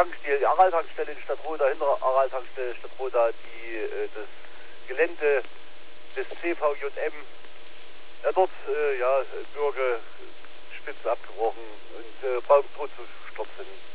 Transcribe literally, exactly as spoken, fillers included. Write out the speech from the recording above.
Tankstelle, die Aral-Tankstelle in Stadtroda, hintere Aral-Tankstelle Stadtroda, die, äh, das Gelände des C V J M, ja, dort, äh, ja, Bürger spitz abgebrochen und äh, Baum tot zu stürzen.